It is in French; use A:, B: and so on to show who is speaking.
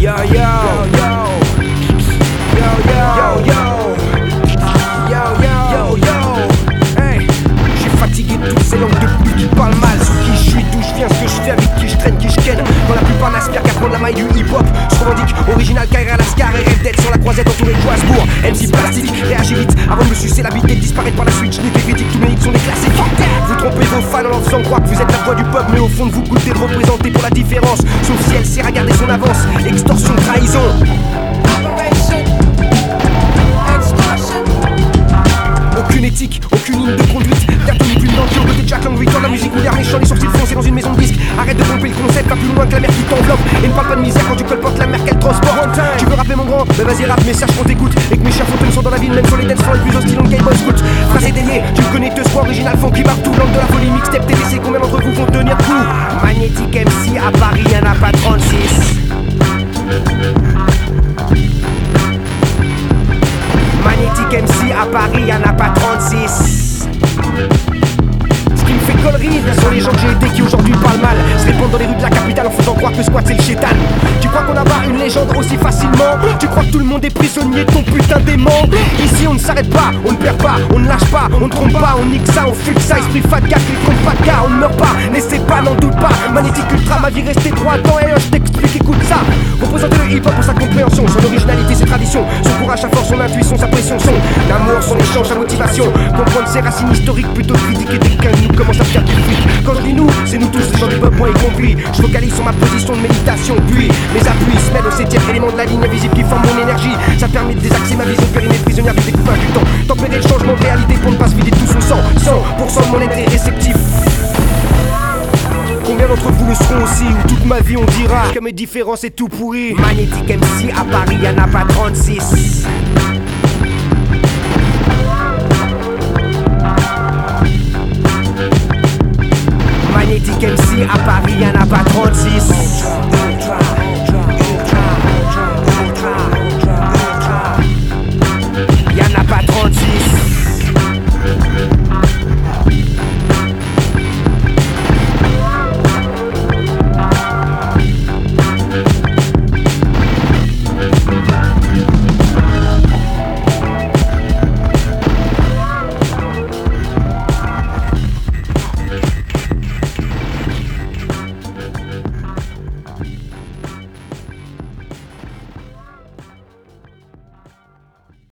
A: Yo yo yo yo yo yo yo yo yo. Hey, j'suis fatigué de toutes ces langues de pute qui parlent mal. Sur qui je suis, d'où je viens, ce que je fais, avec qui je traîne, qui je ken. Quand la plupart n'aspirent qu'à prendre la maille du hip-hop, je revendique original carrière à Lascar et rêve d'être sur la croisette entouré de Joasbourg. MC plastique, réagis vite avant de me sucer la bite et de disparaître par la suite. Je n'ai que critique, tous mes hits sont des classiques. Vous trompez vos fans en leur faisant croire que vous êtes la voix du peuple, mais au fond de vous goûtez de représenter pour la différence. Sauf si elle sait regarder son avance. Extorsion, trahison. Aucune éthique, aucune ligne de conduite. Bientôt ni plus dans le côté de Jack Lang, Victor, la musique moderne, méchant, les sourcils foncés dans une maison de disques. Arrête de pomper le concept, va plus loin que la mer qui t'enveloppe. Et ne parle pas de misère quand tu colportes la mer qu'elle transporte. Tu veux rapper mon grand? Bah vas-y rap, mais sache qu'on t'écoute. Et que mes chers fantômes sont dans la ville, même sur les dance floors les plus hostiles en Game Boy Scout. Phrase déniée, tu me connais, te sois original, funky partout. Langue de la folie, mixtape, TDC, combien d'entre vous vont tenir coup? Magnétique MC à Paris, y'en a pas 36. Magnétique MC à Paris, y'en a pas 36. Ce qui me fait connerie, ce sont les gens que j'ai aidés qui aujourd'hui parlent mal, se répandent dans les rues de la capitale en faisant croire que squat c'est le chétan. Tu crois qu'on abat une légende aussi facilement? Tu crois que tout le monde est prisonnier de ton putain d'aimant? Ici on ne s'arrête pas, on ne perd pas, on ne lâche pas, on ne trompe pas, on nique ça, on fume ça, esprit fat gars qui compte pas de cas, on ne meurt pas, n'essaie pas, n'en doute pas. Magnétique ultra, ma vie restée droit dans et je t'explique, écoute ça. Représente le hip-hop pour sa compréhension, son originalité, ses traditions, son courage, sa force, son intuition, sa pression, son amour, son échange, sa motivation. Comprendre ses racines historiques plutôt critiquer dès qu'un nous commence à faire du fric. Quand je dis nous, c'est nous tous, les gens du peuple, moi y compris. Je focalise sur ma position de méditation, puis mes appuis se mêlent au 7ème élément de la ligne invisible qui forme mon énergie. Ça permet de désaxer ma vision périmée prisonnière du découpage du temps. Tempérer le changement de réalité pour ne pas se vider tout son sang. 100% de mon être est réceptif. Combien d'entre vous le seront aussi, où toute ma vie on dira que mes différences est tout pourri. Magnétique MC à Paris, y'en a pas 36. Magnétique MC à Paris, y'en a pas 36.